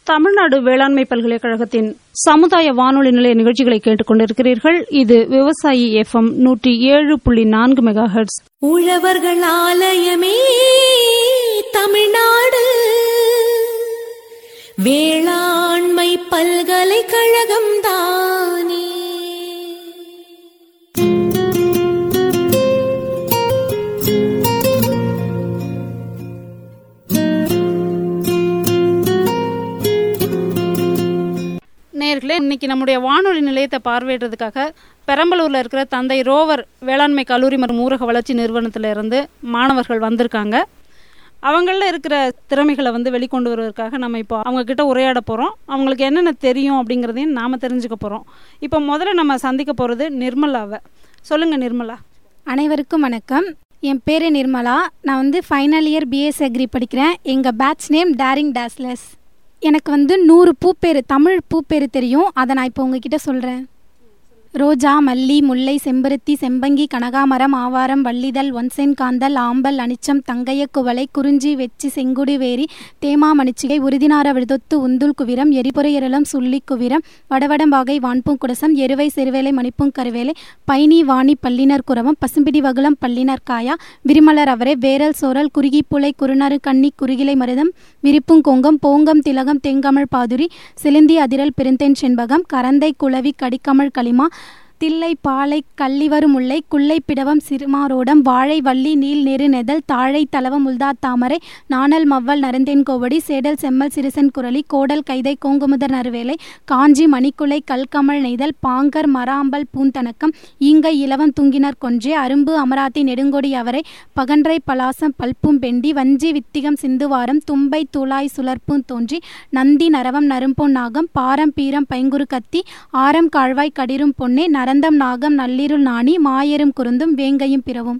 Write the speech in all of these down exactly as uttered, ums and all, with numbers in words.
தமிழ்நாடு வேளாண்மை பல்கலைக்கழகத்தின் சமுதாய வானொலி நிலைய நிகழ்ச்சிகளை கேட்டுக் கொண்டிருக்கிறீர்கள். இது விவசாயி எஃப் எம் நூற்றி ஏழு புள்ளி நான்கு மெகா ஹெர்ட்ஸ். உழவர்கள் ஆலயமே தமிழ்நாடு வேளாண்மை பல்கலைக்கழகம் தானே. நேயர்களே, இன்னைக்கு நம்முடைய வானொலி நிலையத்தை பார்வையிடுறதுக்காக பெரம்பலூர்ல இருக்கிற தந்தை ரோவர் வேளாண்மை கல்லூரி மற்றும் ஊரக வளர்ச்சி நிறுவனத்துல இருந்து மாணவர்கள் வந்திருக்காங்க. அவங்கள இருக்கிற திறமைகளை வந்து வெளிக்கொண்டு வருவதற்காக நம்ம இப்போ அவங்க கிட்ட உரையாட போறோம். அவங்களுக்கு என்னென்ன தெரியும் அப்படிங்கிறதையும் நாம தெரிஞ்சுக்க போறோம். இப்போ முதல்ல நம்ம சந்திக்க போறது நிர்மலாவை. சொல்லுங்க நிர்மலா. அனைவருக்கும் வணக்கம். என் பேர் நிர்மலா. நான் வந்து ஃபைனல் இயர் பிஎஸ் அக்ரி படிக்கிறேன். எங்கள் பேட்ச் நேம் டேரிங் டேஸ்லஸ். எனக்கு வந்து நூறு பூப்பேர் தமிழ் பூப்பேர் தெரியும். அதை நான் இப்போ உங்ககிட்ட சொல்கிறேன். ரோஜா, மல்லி, முல்லை, செம்பருத்தி, செம்பங்கி, கனகாமரம், ஆவாரம், வள்ளிதழ், ஒன்சென் காந்தல், ஆம்பல், அனிச்சம், தங்கைய குவளை, குறிஞ்சி, வெச்சி, செங்குடி வேரி, தேமா மணிச்சிகை, உறுதினார விழுதொத்து, உந்துல் குவிரம், எரிபுரை எரளம், சுள்ளி குவிரம், வடவடம்பாகை, வான்பூங் குடசம், எருவை, சிறுவேலை, மணிப்பூங் கருவேலை, பைனி, வாணி, பல்லினர் குரவம், பசும்பிடி வகுளம், பல்லினர் காயா, விரிமலர் அவரை, வேரல் சோரல், குறுகி புலை, குறுநறு கண்ணி, குறுகிலை மருதம், விரிப்புங் கொங்கம், போங்கம், திலகம், தெங்கமிழ் பாதுரி, சிலிந்தி அதிரல், பெருந்தென் செண்பகம், கரந்தை, குளவி, கடிக்கமிழ் களிமா, தில்லை, பாலை, கள்ளிவரு முல்லை, குள்ளை பிடவம், சிறுமாரோடம், வாழை, வள்ளி, நீல், நெரு, நெதல், தாழை, தலவம், உல்தா, தாமரை, நாணல், மவ்வல், நரந்தேன் கோவடி, சேடல், செம்மல், சிறுசன் குரலி, கோடல், கைதை, கோங்குமுதர் நறுவேலை, காஞ்சி, மணிக்குலை, கல்கமல் நெய்தல், பாங்கர், மராம்பல், பூந்தனக்கம், ஈங்கை, இலவம், துங்கினர் கொன்றே, அரும்பு, அமராத்தி, நெடுங்கொடி அவரை, பகன்றை, பலாசம், பல்பூம் பெண்டி, வஞ்சி, வித்திகம், சிந்துவாரம், தும்பை, துளாய், சுழற்பூம் தோன்றி, நந்தி, நரவம், நரும்பொன் நாகம், பாரம், பீரம், பைங்குறு கத்தி, ஆரம், காழ்வாய், கடிரும் பொன்னே, நரந்தம், நாகம், நள்ளிருள் நாணி, மாயரும் குருந்தும், வேங்கையும் பிறவும்.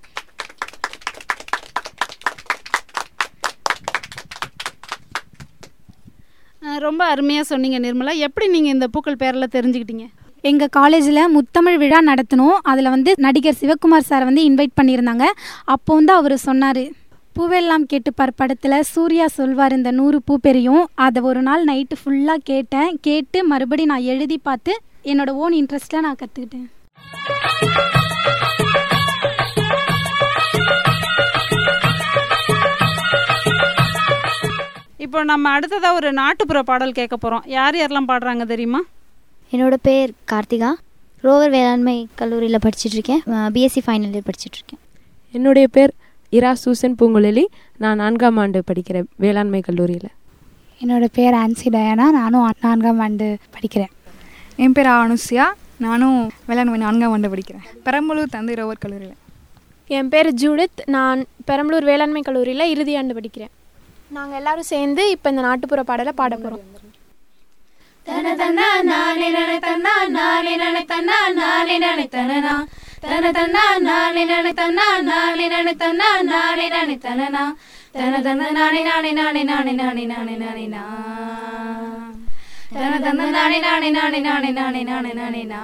ரொம்ப அருமையாக சொன்னீங்க நிர்மலா. எப்படி நீங்கள் இந்த பூக்கள் பேரெல்லாம் தெரிஞ்சுக்கிட்டீங்க? எங்கள் காலேஜில் முத்தமிழ் விழா நடத்தணும். அதில் வந்து நடிகர் சிவகுமார் சார் வந்து இன்வைட் பண்ணியிருந்தாங்க. அப்போ வந்து அவர் சொன்னார், பூவெல்லாம் கேட்டுப்பார் படத்தில் சூர்யா சொல்வார் இந்த நூறு பூ பெரியும். அதை ஒரு நாள் நைட்டு ஃபுல்லாக கேட்டேன். கேட்டு மறுபடி நான் எழுதி பார்த்து என்னோட ஓன் இன்ட்ரெஸ்ட்டில் நான் கற்றுக்கிட்டேன். இப்போ நம்ம அடுத்ததாக ஒரு நாட்டுப்புற பாடல் கேட்க போகிறோம். யார் யாரெல்லாம் பாடுறாங்க தெரியுமா? என்னோட பேர் கார்த்திகா. ரோவர் வேளாண்மை கல்லூரியில் படிச்சுட்ருக்கேன். பிஎஸ்சி ஃபைனல் இயர் படிச்சுட்ருக்கேன். என்னுடைய பேர் இரா சூசன் பூங்குழலி. நான் நான்காம் ஆண்டு படிக்கிறேன் வேளாண்மை கல்லூரியில். என்னோட பேர் ஆன்சி டயானா. நானும் நான்காம் ஆண்டு படிக்கிறேன். என் பேர் அனுசியா. நானும் வேளாண்மை நான்காம் ஆண்டு படிக்கிறேன் பெரம்பலூர் தந்தை ரோவர் கல்லூரியில். என் பேர் ஜூடித். நான் பெரம்பலூர் வேளாண்மை கல்லூரியில் இறுதி ஆண்டு படிக்கிறேன். நாங்கள் எல்லாரும் சேர்ந்து இப்போ இந்த நாட்டுப்புற பாடலை பாட போகிறோம். தன தன்னா நானே நனை தன்னா நானே நனை தன்னா நானே நனை தனனா தன தன்னா நானே நனை தன்னா நானே நனை தன்னா நானே நனை தனனா தன தன்ன நானே நானே நானே நானே நானே நானே நானே நா தன தன்ன நானே நானே நானே நானே நானே நானே நானே நா.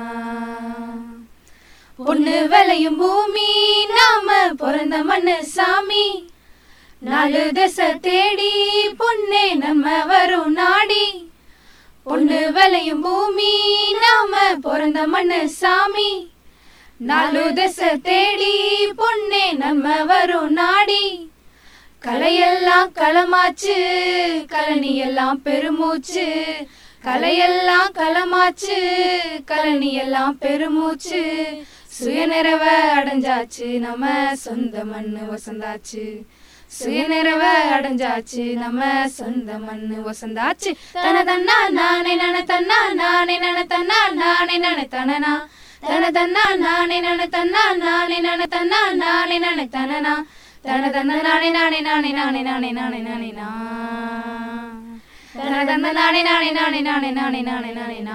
பொண்ணு விளையும் பூமி நாம பிறந்த மண்ணு சாமி, நாலு திசை தேடி பொண்ணே நம்ம வரும் நாடி. பொண்ணு விளையும் பூமி நாம பிறந்த மண்ணு சாமி, நாலு திசை தேடி பொண்ணே நம்ம வரும் நாடி. கலையெல்லாம் களமாச்சு கலனி எல்லாம் பெருமூச்சு, கலையெல்லாம் களமாச்சு கலனி எல்லாம் பெருமூச்சு. சுயநிறைவ அடைஞ்சாச்சு நம்ம சொந்த மண்ணு வசந்தாச்சு, சுயநிறைவ அடைஞ்சாச்சு நம்ம சொந்த மண்ணு வசந்தாச்சு. தன தன்னா நானே நன தன்னா நானே நன தன்னா நானே நன தனனா தன தன்னா நானே நன தன்னா நானே நன தன்னா நானே நன தனனா தன தன்ன நானே நானே நானே நானே நானே நானே நானே நா தன தன்ன நானே நானே நானே நானே நானே நானே நானே நா.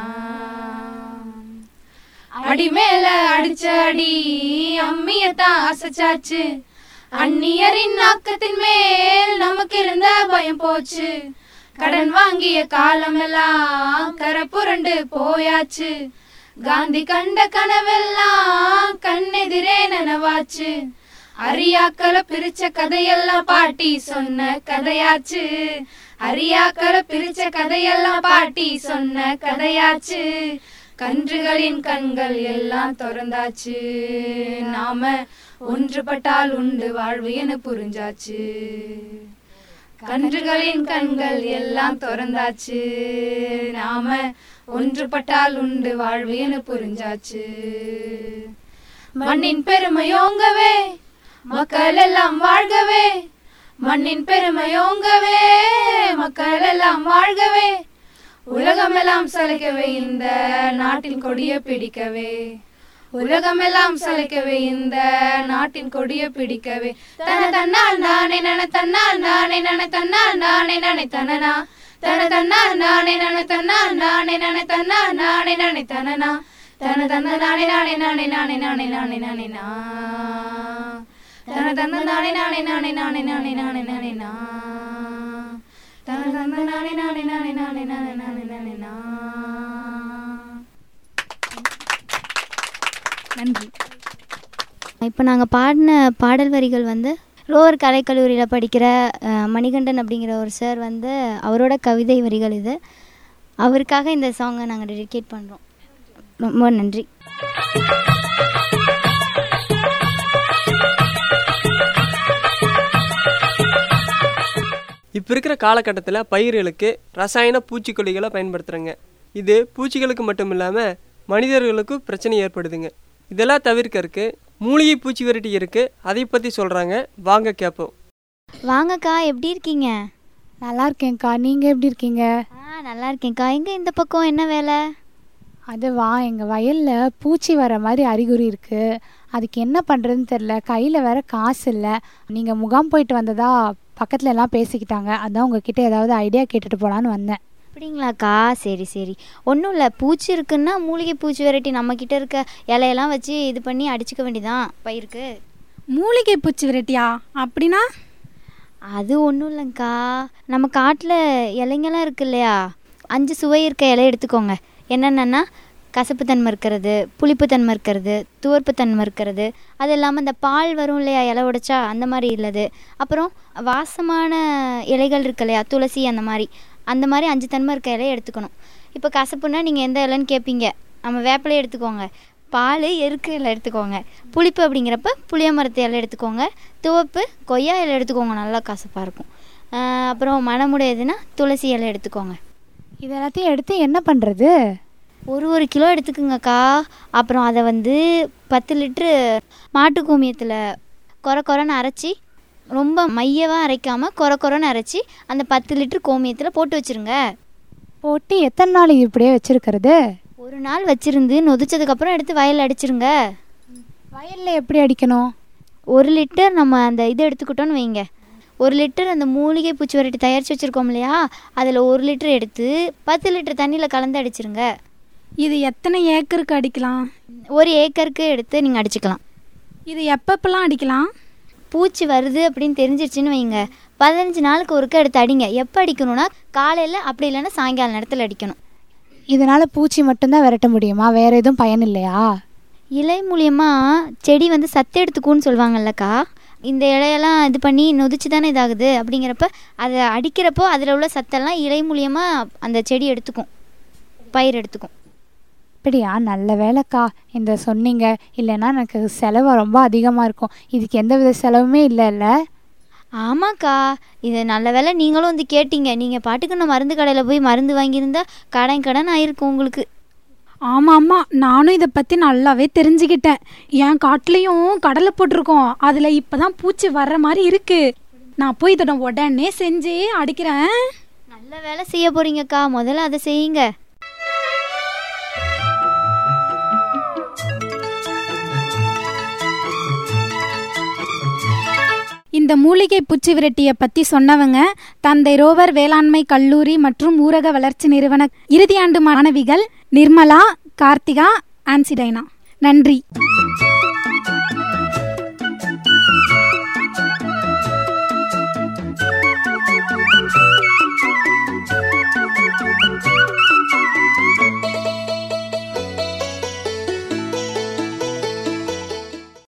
அடி மேல அடிச்ச அடி அம்மியத்தான் அசைச்சாச்சு, அந்நியரின் ஆக்கத்தின் மேல் நமக்கு இருந்த பயம் போச்சு. கடன் வாங்கிய காலம் எல்லாம் கரை புரண்டு போயாச்சு, காந்தி கண்ட கனவெல்லாம் கண்ணெதிரே நனவாச்சு. அரியாக்களை பிரிச்ச கதையெல்லாம் பாட்டி சொன்ன கதையாச்சு, அரியாக்களை பிரிச்ச கதையெல்லாம் பாட்டி சொன்ன கதையாச்சு. கன்றுகளின் கண்கள் எல்லாம் திறந்தாச்சு. நாம ஒன்றுபட்டால் உண்டு வாழ்வு என புரிஞ்சாச்சு. கன்றுகளின் கண்கள் எல்லாம் திறந்தாச்சு. நாம ஒன்றுபட்டால் உண்டு வாழ்வு என புரிஞ்சாச்சு. மண்ணின் பெருமையோங்கவே மக்கள் எல்லாம் வாழ்கவே. மண்ணின் பெருமையோங்கவே மக்கள் எல்லாம் வாழ்கவே. உலகமெல்லாம் சலிக்கவே இந்த நாட்டின் கொடிய பிடிக்கவே. உலகமெல்லாம் சலிக்கவே இந்த நாட்டின் கொடிய பிடிக்கவே. தன தன்னால் நானே நன தன்னால் நானே நன தன்னால் நானே நனை தனனா. தன தன்னால் நானே நன தன்னால் நானே நனை தன்னால் நானே நனை தனனா. தன தந்த நானே நானே நானே நானே நானே நானே நானே நா. தன தந்த நானே நானே நானே நானே நானே நானே நானே நா. தன தந்த நானே நானே நானே நானே நானே நானே நானே நா. நன்றி. இப்போ நாங்கள் பாடின பாடல் வரிகள் வந்து ரோவர் கலைக்கல்லூரியில் படிக்கிற மணிகண்டன் அப்படிங்கிற ஒரு சார் வந்து அவரோட கவிதை வரிகள் இது. அவருக்காக இந்த சாங்கை நாங்கள் டெடிகேட் பண்ணுறோம். ரொம்ப நன்றி. இப்போ இருக்கிற காலகட்டத்தில் பயிர்களுக்கு ரசாயன பூச்சிக்கொல்லிகளை பயன்படுத்துகிறாங்க. இது பூச்சிகளுக்கு மட்டும் இல்லாமல் மனிதர்களுக்கும் பிரச்சனை ஏற்படுதுங்க. இதெல்லாம் தவிர்க்கறதுக்கு மூலிகை பூச்சி விரட்டி இருக்குது. அதை பற்றி சொல்கிறாங்க, வாங்க கேட்போம். வாங்கக்கா, எப்படி இருக்கீங்க? நல்லா இருக்கேன்க்கா, நீங்கள் எப்படி இருக்கீங்க? ஆ நல்லா இருக்கேன்க்கா. எங்கே இந்த பக்கம் என்ன வேலை? அதுவா, எங்கள் வயலில் பூச்சி வர மாதிரி அறிகுறி இருக்குது. அதுக்கு என்ன பண்ணுறதுன்னு தெரில. கையில் வேற காசு இல்லை. நீங்கள் முகாம் போயிட்டு வந்ததா பக்கத்தில் எல்லாம் பேசிக்கிட்டாங்க. அதான் உங்ககிட்ட ஏதாவது ஐடியா கேட்டுட்டு போகலான்னு வந்தேன். அப்படிங்களாக்கா? சரி சரி, ஒன்றும் இல்லை. பூச்சி இருக்குன்னா மூலிகை பூச்சி வெரைட்டி நம்மக்கிட்ட இருக்க இலையெல்லாம் வச்சு இது பண்ணி அடிச்சுக்க வேண்டியதான் பயிருக்கு. மூலிகை பூச்சி வெரைட்டியா? அப்படின்னா அது ஒன்றும் இல்லைங்க்கா, நம்ம காட்டில் இலைங்கெல்லாம் இருக்கு இல்லையா, அஞ்சு சுவை இருக்க இலை எடுத்துக்கோங்க. என்னென்னா கசப்புத்தன்மை இருக்கிறது, புளிப்புத்தன்மை இருக்கிறது, துவர்ப்புத்தன்மை இருக்கிறது, அது இல்லாமல் இந்த பால் வரும் இல்லையா இலை உடைச்சா அந்த மாதிரி இல்லது. அப்புறம் வாசமான இலைகள் இருக்கு இல்லையா, துளசி அந்த மாதிரி அந்த மாதிரி அஞ்சு தன்மை இருக்க இலையை எடுத்துக்கணும். இப்போ கசப்புன்னா நீங்கள் எந்த இலைன்னு கேட்பீங்க, நம்ம வேப்பிலை எடுத்துக்கோங்க. பால் எருக்கு இலை எடுத்துக்கோங்க. புளிப்பு அப்படிங்கிறப்ப புளிய மரத்து இலை எடுத்துக்கோங்க. துவப்பு கொய்யா இலை எடுத்துக்கோங்க, நல்லா கசப்பாக இருக்கும். அப்புறம் மணமுடையதுன்னா துளசி இலை எடுத்துக்கோங்க. இது எல்லாத்தையும் எடுத்து என்ன பண்ணுறது? ஒரு ஒரு கிலோ எடுத்துக்குங்கக்கா. அப்புறம் அதை வந்து பத்து லிட்ரு மாட்டு கோமியத்தில் கொர கொரன்னு அரைச்சி, ரொம்ப மையவாக அரைக்காமல் கொர கொரன்னு அரைச்சி அந்த பத்து லிட்ரு கோமியத்தில் போட்டு வச்சுருங்க. போட்டு எத்தனை நாள் இப்படியே வச்சுருக்கிறது? ஒரு நாள் வச்சுருந்து நொதிச்சதுக்கப்புறம் எடுத்து வயலில் அடிச்சிருங்க. வயலில் எப்படி அடிக்கணும்? ஒரு லிட்டர் நம்ம அந்த இது எடுத்துக்கிட்டோன்னு வைங்க, ஒரு லிட்டர் அந்த மூலிகை பூச்சி வெரைட்டி தயாரித்து வச்சுருக்கோம் இல்லையா, அதில் ஒரு லிட்டர் எடுத்து பத்து லிட்டர் தண்ணியில் கலந்து அடிச்சிருங்க. இது எத்தனை ஏக்கருக்கு அடிக்கலாம்? ஒரு ஏக்கருக்கு எடுத்து நீங்கள் அடிச்சுக்கலாம். இது எப்பப்பெல்லாம் அடிக்கலாம்? பூச்சி வருது அப்படின்னு தெரிஞ்சிருச்சுன்னு வைங்க, பதினஞ்சு நாளுக்கு ஒருக்க எடுத்து அடிங்க. எப்போ அடிக்கணும்னா காலையில், அப்படி இல்லைன்னா சாயங்கால நேரத்தில் அடிக்கணும். இதனால் பூச்சி மட்டும்தான் விரட்ட முடியுமா? வேறு எதுவும் பயன் இல்லையா? இலை மூலியமாக செடி வந்து சத்து எடுத்துக்குன்னு சொல்லுவாங்கல்லக்கா. இந்த இலையெல்லாம் இது பண்ணி நொதிச்சு தானே இதாகுது. அப்படிங்கிறப்ப அதை அடிக்கிறப்போ அதில் உள்ள சத்தெல்லாம் இலை மூலியமாக அந்த செடி எடுத்துக்கும், பயிர் எடுத்துக்கும். அப்படியா? நல்ல வேலைக்கா இந்த சொன்னீங்க. இல்லைன்னா எனக்கு செலவு ரொம்ப அதிகமாக இருக்கும். இதுக்கு எந்த வித செலவுமே இல்லைல்ல? ஆமாக்கா, இது நல்ல வேலை நீங்களும் வந்து கேட்டீங்க. நீங்கள் பாட்டுக்கு நான் மருந்து கடையில் போய் மருந்து வாங்கியிருந்தா கடன் கடன் ஆயிருக்கும் உங்களுக்கு. ஆமாம் ஆமாம், நானும் இதை பற்றி நல்லாவே தெரிஞ்சுக்கிட்டேன். என் காட்டிலையும் கடலை போட்டிருக்கோம். அதில் இப்போ தான் பூச்சி வர்ற மாதிரி இருக்குது. நான் போய் இதோட உடனே செஞ்சு அடிக்கிறேன். நல்ல வேலை செய்ய போகிறீங்கக்கா, முதல்ல அதை செய்யுங்க. இந்த மூலிகை பூச்சி விரட்டியை பற்றி சொன்னவங்க தந்தை ரோவர் வேளாண்மை கல்லூரி மற்றும் ஊரக வளர்ச்சி நிறுவன இறுதியாண்டு மாணவிகள் நிர்மலா, கார்த்திகா, ஆன்சிடைனா. நன்றி.